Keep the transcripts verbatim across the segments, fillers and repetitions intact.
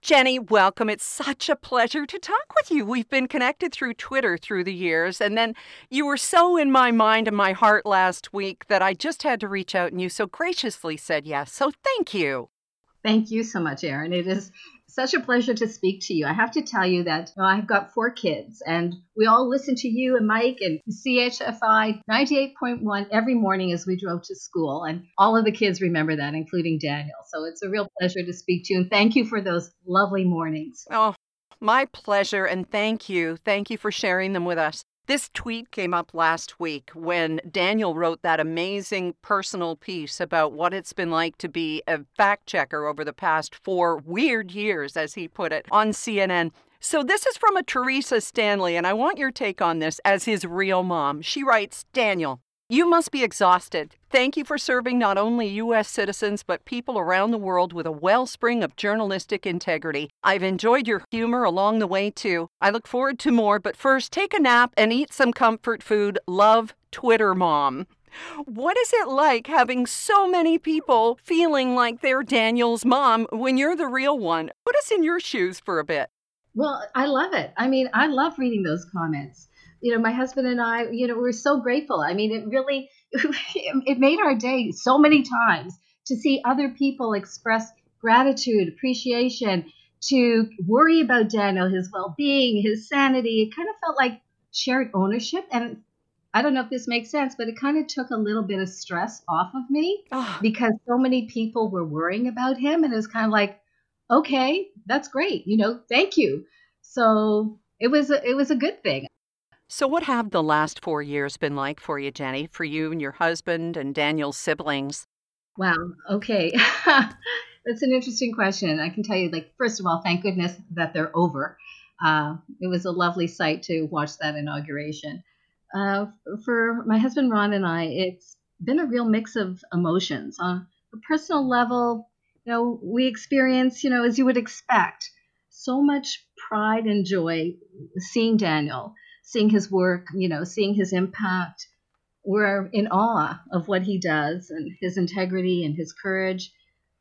Jenny, welcome. It's such a pleasure to talk with you. We've been connected through Twitter through the years, and then you were so in my mind and my heart last week that I just had to reach out, and you so graciously said yes. So thank you. Thank you so much, Erin. It is such a pleasure to speak to you. I have to tell you that you know, I've got four kids, and we all listen to you and Mike and C H F I ninety-eight point one every morning as we drove to school. And all of the kids remember that, including Daniel. So it's a real pleasure to speak to you. And thank you for those lovely mornings. Oh, my pleasure. And thank you. Thank you for sharing them with us. This tweet came up last week when Daniel wrote that amazing personal piece about what it's been like to be a fact checker over the past four weird years, as he put it, on C N N. So this is from a Teresa Stanley, and I want your take on this as his real mom. She writes, Daniel, you must be exhausted. Thank you for serving not only U S citizens, but people around the world with a wellspring of journalistic integrity. I've enjoyed your humor along the way, too. I look forward to more, but first, take a nap and eat some comfort food. Love, Twitter Mom. What is it like having so many people feeling like they're Daniel's mom when you're the real one? Put us in your shoes for a bit. Well, I love it. I mean, I love reading those comments. You know, my husband and I, you know, we're so grateful. I mean, it really, it made our day so many times to see other people express gratitude, appreciation, to worry about Daniel, his well-being, his sanity. It kind of felt like shared ownership. And I don't know if this makes sense, but it kind of took a little bit of stress off of me oh. because so many people were worrying about him. And it was kind of like, okay, that's great. You know, thank you. So it was a, it was a good thing. So what have the last four years been like for you, Jenny, for you and your husband and Daniel's siblings? Wow. Okay. That's an interesting question. I can tell you, like, first of all, thank goodness that they're over. Uh, it was a lovely sight to watch that inauguration. Uh, for my husband, Ron, and I, it's been a real mix of emotions. On a personal level, you know, we experience, you know, as you would expect, so much pride and joy seeing Daniel, seeing his work, you know, seeing his impact. We're in awe of what he does and his integrity and his courage.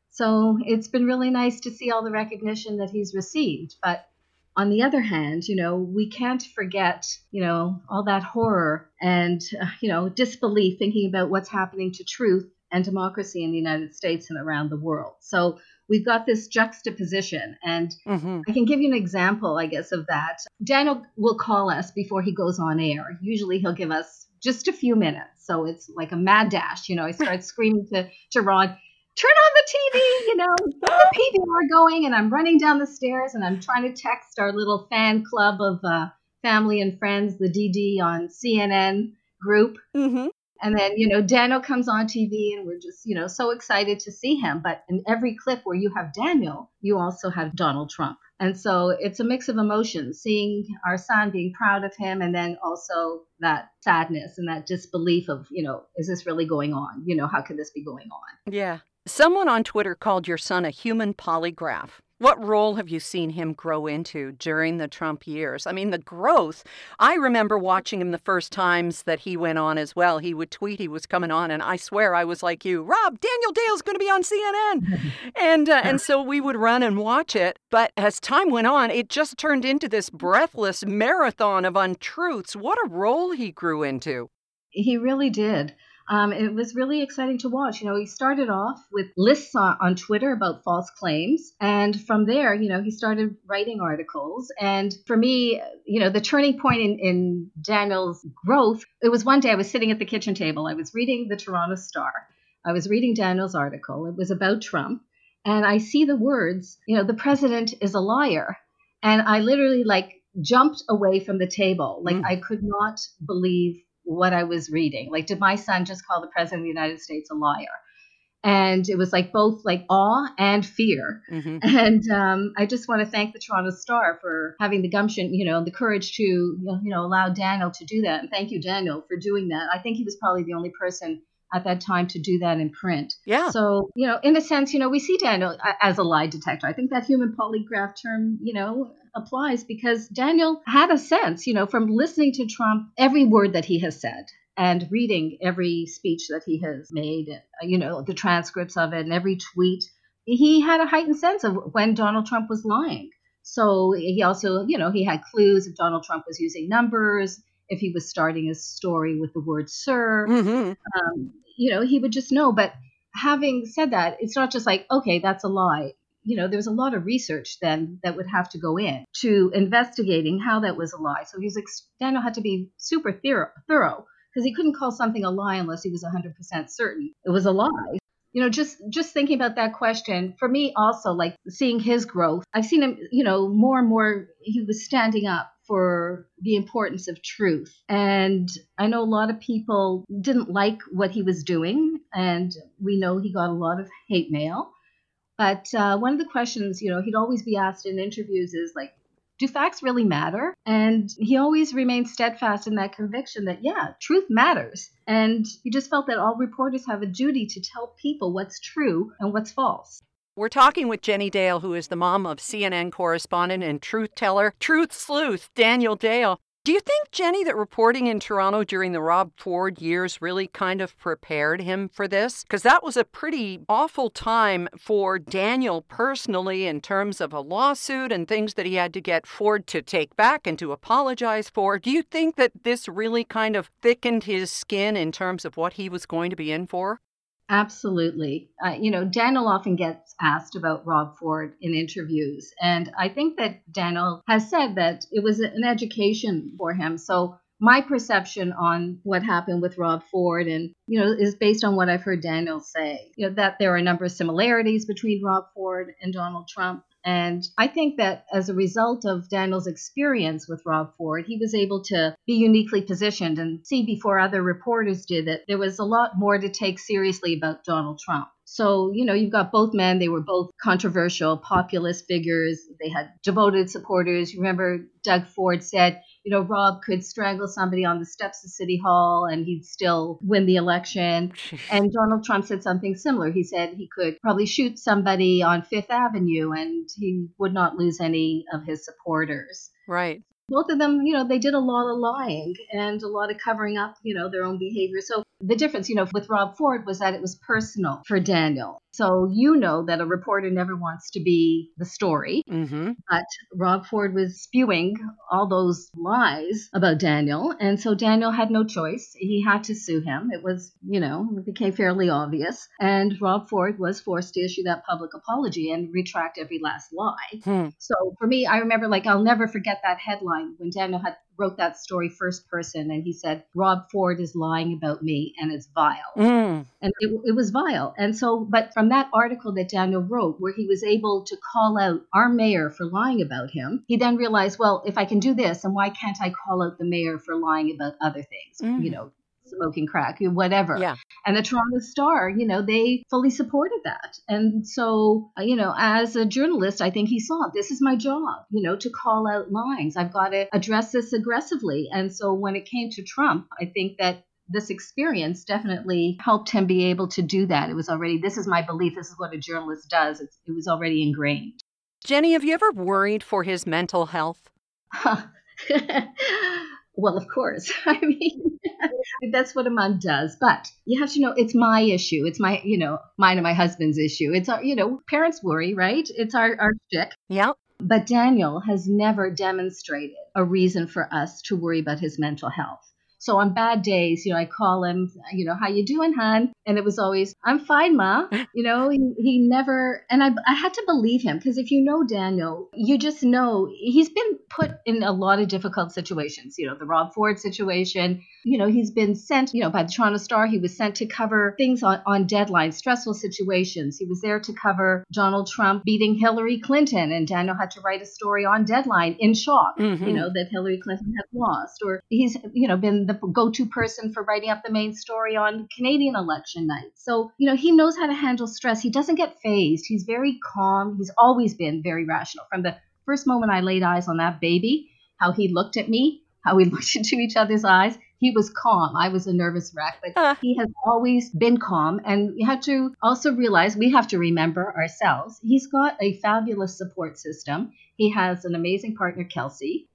So it's been really nice to see all the recognition that he's received. But on the other hand, you know, we can't forget, you know, all that horror and, uh, you know, disbelief thinking about what's happening to truth and democracy in the United States and around the world. So we've got this juxtaposition, and mm-hmm. I can give you an example, I guess, of that. Daniel will call us before he goes on air. Usually he'll give us just a few minutes. So it's like a mad dash. You know, I start screaming to, to Ron, turn on the T V, you know, get the P V R going. And I'm running down the stairs and I'm trying to text our little fan club of uh, family and friends, the D D on C N N group. Mm-hmm. And then, you know, Daniel comes on T V and we're just, you know, so excited to see him. But in every clip where you have Daniel, you also have Donald Trump. And so it's a mix of emotions, seeing our son, being proud of him, and then also that sadness and that disbelief of, you know, is this really going on? You know, how could this be going on? Yeah. Someone on Twitter called your son a human polygraph. What role have you seen him grow into during the Trump years? I mean, the growth. I remember watching him the first times that he went on as well. He would tweet he was coming on, and I swear I was like you, Rob, Daniel Dale's going to be on C N N. and uh, and so we would run and watch it. But as time went on, it just turned into this breathless marathon of untruths. What a role he grew into. He really did. Um, it was really exciting to watch. You know, he started off with lists on, on Twitter about false claims. And from there, you know, he started writing articles. And for me, you know, the turning point in, in Daniel's growth, it was one day I was sitting at the kitchen table. I was reading the Toronto Star. I was reading Daniel's article. It was about Trump. And I see the words, you know, the president is a liar. And I literally like jumped away from the table. Like mm. I could not believe what I was reading. Like, did my son just call the president of the United States a liar? And it was like both like awe and fear. Mm-hmm. And um, I just want to thank the Toronto Star for having the gumption, you know, the courage to, you know, you know, allow Daniel to do that. And thank you, Daniel, for doing that. I think he was probably the only person at that time to do that in print. Yeah. So, you know, in a sense, you know, we see Daniel as a lie detector. I think that human polygraph term, you know, applies because Daniel had a sense, you know, from listening to Trump, every word that he has said and reading every speech that he has made, you know, the transcripts of it and every tweet he had a heightened sense of when Donald Trump was lying. So he also, you know, he had clues if Donald Trump was using numbers, if he was starting his story with the word sir, Mm-hmm. um, you know, he would just know. But having said that, it's not just like, okay, that's a lie. You know, there's a lot of research then that would have to go in to investigating how that was a lie. So he was, ex- Daniel had to be super thorough, thorough because he couldn't call something a lie unless he was one hundred percent certain it was a lie. You know, just just thinking about that question for me also, like seeing his growth, I've seen him, you know, more and more he was standing up for the importance of truth. And I know a lot of people didn't like what he was doing, and we know he got a lot of hate mail. But uh, one of the questions, you know, he'd always be asked in interviews is like, do facts really matter? And he always remained steadfast in that conviction that, yeah, truth matters. And he just felt that all reporters have a duty to tell people what's true and what's false. We're talking with Jenny Dale, who is the mom of C N N correspondent and truth teller, truth sleuth, Daniel Dale. Do you think, Jenny, that reporting in Toronto during the Rob Ford years really kind of prepared him for this? Because that was a pretty awful time for Daniel personally in terms of a lawsuit and things that he had to get Ford to take back and to apologize for. Do you think that this really kind of thickened his skin in terms of what he was going to be in for? Absolutely. Uh, you know, Daniel often gets asked about Rob Ford in interviews. And I think that Daniel has said that it was an education for him. So my perception on what happened with Rob Ford and, you know, is based on what I've heard Daniel say, you know, that there are a number of similarities between Rob Ford and Donald Trump. And I think that as a result of Daniel's experience with Rob Ford, he was able to be uniquely positioned and see before other reporters did that there was a lot more to take seriously about Donald Trump. So, you know, you've got both men. They were both controversial, populist figures. They had devoted supporters. You remember Doug Ford said, you know, Rob could strangle somebody on the steps of City Hall and he'd still win the election. And Donald Trump said something similar. He said he could probably shoot somebody on Fifth Avenue and he would not lose any of his supporters. Right. Both of them, you know, they did a lot of lying and a lot of covering up, you know, their own behavior. So the difference, you know, with Rob Ford was that it was personal for Daniel. So you know that a reporter never wants to be the story. Mm-hmm. But Rob Ford was spewing all those lies about Daniel. And so Daniel had no choice. He had to sue him. It was, you know, it became fairly obvious. And Rob Ford was forced to issue that public apology and retract every last lie. Hmm. So for me, I remember, like, I'll never forget that headline when Daniel had wrote that story first person and he said, Rob Ford is lying about me and it's vile. Mm. And it, it was vile. And so, but from that article that Daniel wrote, where he was able to call out our mayor for lying about him, he then realized, well, if I can do this, and why can't I call out the mayor for lying about other things, Mm. you know, smoking crack, whatever. Yeah. And the Toronto Star, you know, they fully supported that. And so, uh, you know, as a journalist, I think he saw this is my job, you know, to call out lines. I've got to address this aggressively. And so when it came to Trump, I think that this experience definitely helped him be able to do that. It was already, this is my belief, this is what a journalist does. It's, it was already ingrained. Jenny, have you ever worried for his mental health? Well, of course. I mean, that's what a mom does. But you have to know it's my issue. It's my, you know, mine and my husband's issue. It's our, you know, parents worry, right? It's our, our shtick. Yeah. But Daniel has never demonstrated a reason for us to worry about his mental health. So on bad days, you know, I call him, you know, how you doing, hon? And it was always, I'm fine, Ma. You know, he, he never, and I, I had to believe him because if you know Daniel, you just know he's been put in a lot of difficult situations. You know, the Rob Ford situation, you know, he's been sent, you know, by the Toronto Star. He was sent to cover things on, on deadline, stressful situations. He was there to cover Donald Trump beating Hillary Clinton, and Daniel had to write a story on deadline in shock, Mm-hmm. you know, that Hillary Clinton had lost. Or he's, you know, been the go-to person for writing up the main story on Canadian election night. So, you know, he knows how to handle stress. He doesn't get phased. He's very calm. He's always been very rational. From the first moment I laid eyes on that baby, how he looked at me, how we looked into each other's eyes, he was calm. I was a nervous wreck, but Uh. he has always been calm. And you have to also realize, we have to remember ourselves, he's got a fabulous support system. He has an amazing partner, Kelsey.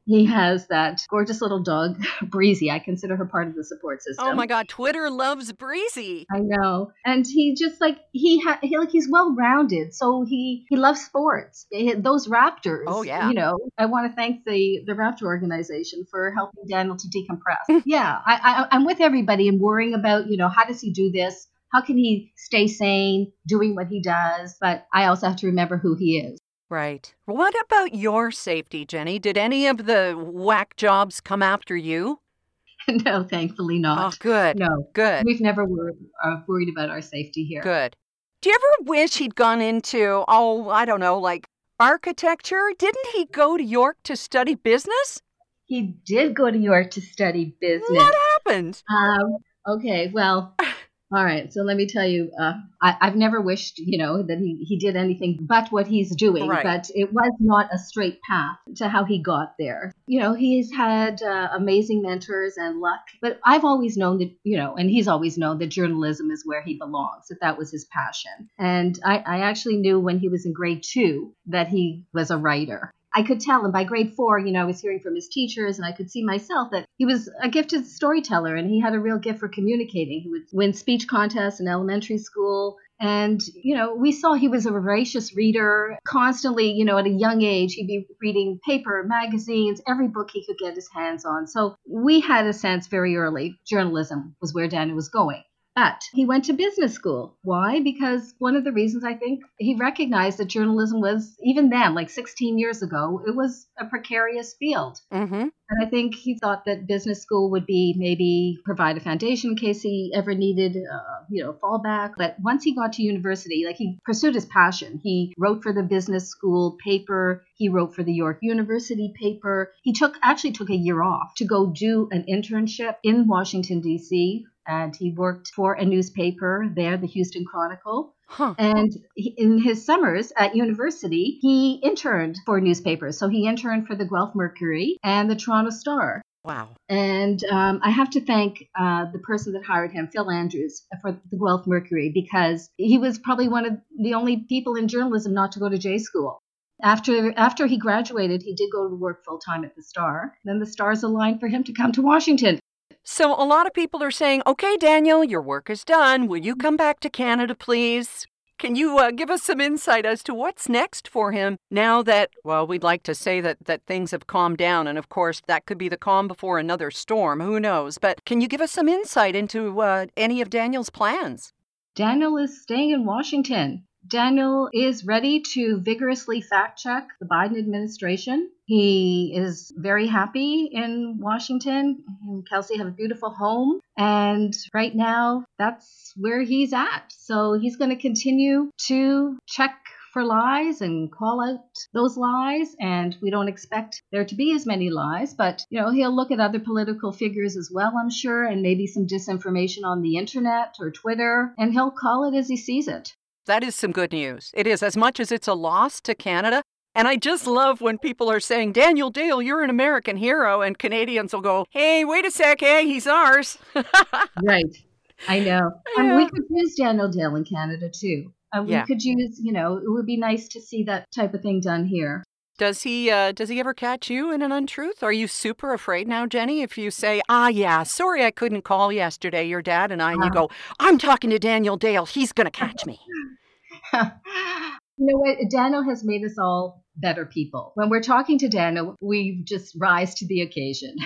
He has that gorgeous little dog, Breezy. I consider her part of the support Oh my system. God, Twitter loves Breezy. I know, and he just like he ha- he like he's well rounded. So he he loves sports. He- those Oh, Raptors, yeah. you know. I want to thank the the Raptor organization for helping Daniel to decompress. Yeah, I, I I'm with everybody and worrying about, you know, how does he do this? How can he stay sane doing what he does? But I also have to remember who he is. Right. What about your safety, Jenny? Did any of the whack jobs come after you? No, thankfully Oh, not. good. No, Good. we've never worried, uh, worried about our safety here. Good. Do you ever wish he'd gone into, oh, I don't know, like architecture? Didn't he go to York to study business? He did go to York to study business. What happened? Um, okay, well, all right. So let me tell you, uh, I, I've never wished, you know, that he, he did anything but what he's doing, Right. but it was not a straight path to how he got there. You know, he's had uh, amazing mentors and luck, but I've always known that, you know, and he's always known that journalism is where he belongs, that that was his passion. And I, I actually knew when he was in grade two that he was a writer. I could tell him by grade four, you know, I was hearing from his teachers and I could see myself that he was a gifted storyteller and he had a real gift for communicating. He would win speech contests in elementary school. And, you know, we saw he was a voracious reader, constantly, you know, at a young age, he'd be reading paper, magazines, every book he could get his hands on. So we had a sense very early journalism was where Daniel was going. But he went to business school. Why? Because one of the reasons I think he recognized that journalism was, even then, like sixteen years ago, it was a precarious field. Mm-hmm. And I think he thought that business school would be maybe provide a foundation in case he ever needed, uh, you know, fallback. But once he got to university, like he pursued his passion. He wrote for the business school paper. He wrote for the York University paper. He took actually took a year off to go do an internship in Washington, D C, and he worked for a newspaper there, the Houston Chronicle. Huh. And he, in his summers at university, he interned for newspapers. So he interned for the Guelph Mercury and the Toronto Star. Wow. And um, I have to thank uh, the person that hired him, Phil Andrews, for the Guelph Mercury, because he was probably one of the only people in journalism not to go to J school. After after he graduated, he did go to work full time at the Star. Then the stars aligned for him to come to Washington. So a lot of people are saying, okay, Daniel, your work is done. Will you come back to Canada, please? Can you uh, give us some insight as to what's next for him now that, well, we'd like to say that, that things have calmed down. And of course, that could be the calm before another storm. Who knows? But can you give us some insight into uh, any of Daniel's plans? Daniel is staying in Washington. Daniel is ready to vigorously fact check the Biden administration. He is very happy in Washington. He and Kelsey have a beautiful home. And right now, that's where he's at. So he's going to continue to check for lies and call out those lies. And we don't expect there to be as many lies. But, you know, he'll look at other political figures as well, I'm sure, and maybe some disinformation on the internet or Twitter. And he'll call it as he sees it. That is some good news. It is, as much as it's a loss to Canada. And I just love when people are saying, Daniel Dale, you're an American hero. And Canadians will go, hey, wait a sec, hey, he's ours. Right. I know. Yeah. And we could use Daniel Dale in Canada, too. And Yeah. we could use, you know, it would be nice to see that type of thing done here. Does he uh, does he ever catch you in an untruth? Are you super afraid now, Jenny, if you say, ah, yeah, sorry I couldn't call yesterday, your dad and I, and you go, I'm talking to Daniel Dale, he's going to catch me. You know what? Daniel has made us all better people. When we're talking to Daniel, we just rise to the occasion.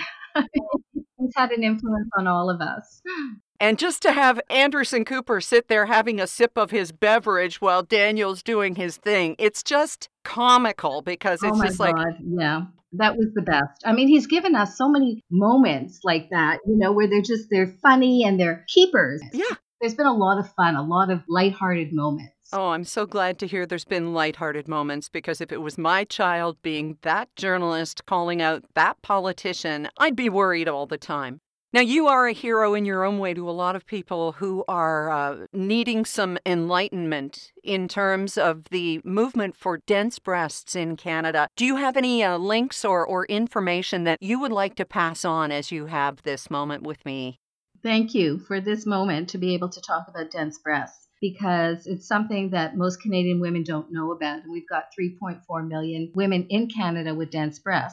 He's had an influence on all of us. And just to have Anderson Cooper sit there having a sip of his beverage while Daniel's doing his thing, it's just comical because it's oh my just God. like, yeah, that was the best. I mean, he's given us so many moments like that, you know, where they're just, they're funny and they're keepers. yeah. There's been a lot of fun, a lot of lighthearted moments. Oh, I'm so glad to hear there's been lighthearted moments, because if it was my child being that journalist calling out that politician, I'd be worried all the time. Now, you are a hero in your own way to a lot of people who are uh, needing some enlightenment in terms of the movement for dense breasts in Canada. Do you have any uh, links or, or information that you would like to pass on as you have this moment with me? Thank you for this moment to be able to talk about dense breasts, because it's something that most Canadian women don't know about. And we've got three point four million women in Canada with dense breasts.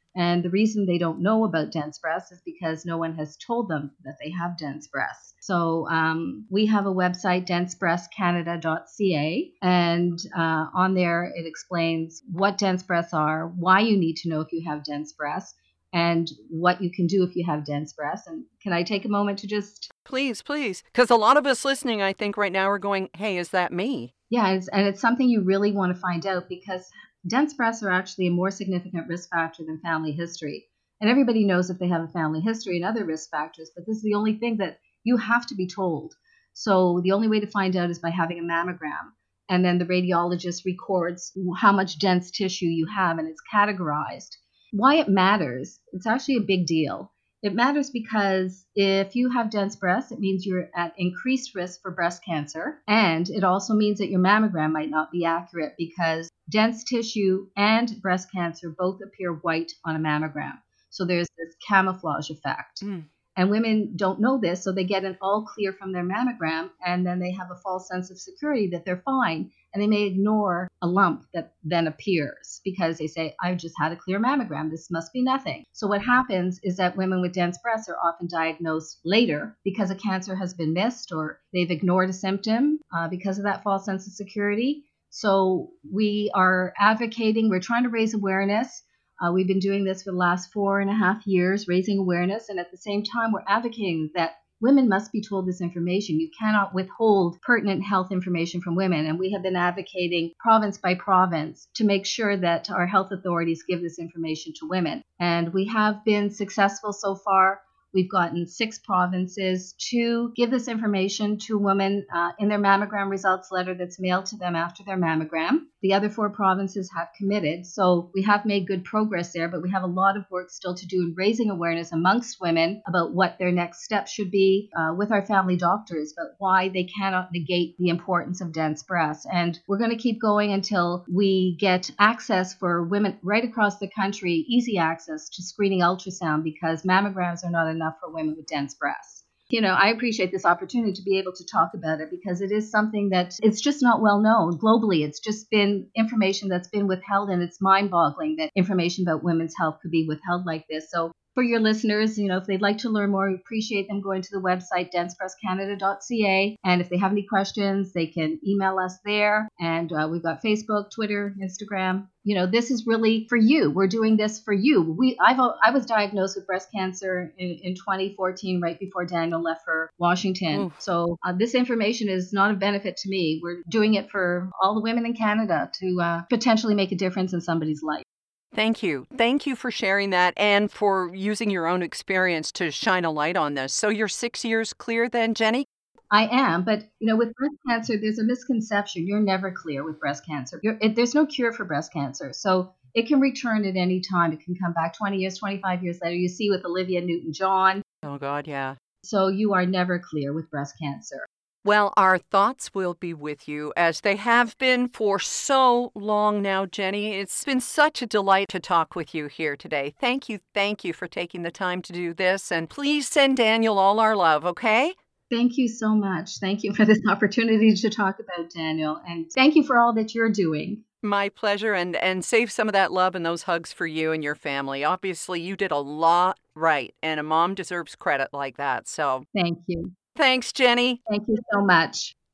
And the reason they don't know about dense breasts is because no one has told them that they have dense breasts. So um, we have a website, dense breast canada dot c a, and uh, on there it explains what dense breasts are, why you need to know if you have dense breasts, and what you can do if you have dense breasts. And can I take a moment to just... Please, please. Because a lot of us listening, I think right now are going, hey, is that me? Yeah, it's, and it's something you really want to find out because dense breasts are actually a more significant risk factor than family history. And everybody knows if they have a family history and other risk factors, but this is the only thing that you have to be told. So the only way to find out is by having a mammogram. And then the radiologist records how much dense tissue you have, and it's categorized. Why it matters, it's actually a big deal. It matters because if you have dense breasts, it means you're at increased risk for breast cancer. And it also means that your mammogram might not be accurate because dense tissue and breast cancer both appear white on a mammogram. So there's this camouflage effect. Mm. And women don't know this, so they get an all clear from their mammogram, and then they have a false sense of security that they're fine, and they may ignore a lump that then appears because they say, I've just had a clear mammogram, this must be nothing. So what happens is that women with dense breasts are often diagnosed later because a cancer has been missed or they've ignored a symptom uh, because of that false sense of security. So we are advocating, we're trying to raise awareness. Uh, we've been doing this for the last four and a half years, raising awareness. And at the same time, we're advocating that women must be told this information. You cannot withhold pertinent health information from women. And we have been advocating province by province to make sure that our health authorities give this information to women. And we have been successful so far. We've gotten six provinces to give this information to women uh, in their mammogram results letter that's mailed to them after their mammogram. The other four provinces have committed. So we have made good progress there, but we have a lot of work still to do in raising awareness amongst women about what their next steps should be uh, with our family doctors, but why they cannot negate the importance of dense breasts. And we're going to keep going until we get access for women right across the country, easy access to screening ultrasound, because mammograms are not enough for women with dense breasts. You know, I appreciate this opportunity to be able to talk about it because it is something that it's just not well known globally. It's just been information that's been withheld, and it's mind-boggling that information about women's health could be withheld like this. So for your listeners, you know, if they'd like to learn more, we appreciate them going to the website dense breast canada dot c a. And if they have any questions, they can email us there. And uh, we've got Facebook, Twitter, Instagram. You know, this is really for you. We're doing this for you. We, I've, I was diagnosed with breast cancer in, in twenty fourteen, right before Daniel left for Washington. Oof. So uh, this information is not a benefit to me. We're doing it for all the women in Canada to uh, potentially make a difference in somebody's life. Thank you. Thank you for sharing that and for using your own experience to shine a light on this. So you're six years clear then, Jenny? I am, but you know, with breast cancer, there's a misconception. You're never clear with breast cancer. You're, it, there's no cure for breast cancer. So it can return at any time. It can come back twenty years, twenty-five years later. You see with Olivia Newton-John. Oh, God, yeah. So you are never clear with breast cancer. Well, our thoughts will be with you as they have been for so long now, Jenny. It's been such a delight to talk with you here today. Thank you, thank you for taking the time to do this. And please send Daniel all our love, okay? Thank you so much. Thank you for this opportunity to talk about Daniel. And thank you for all that you're doing. My pleasure. And, and save some of that love and those hugs for you and your family. Obviously, you did a lot right, and a mom deserves credit like that. So thank you. Thanks, Jenny. Thank you so much.